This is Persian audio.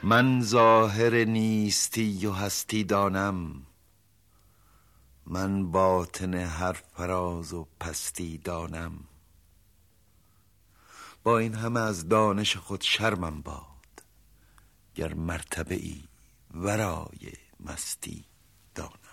من ظاهر نیستی و هستی دانم، من باطن هر فراز و پستی دانم. با این همه از دانش خود شرمم باد، گر مرتبه ای ورای مستی دانم.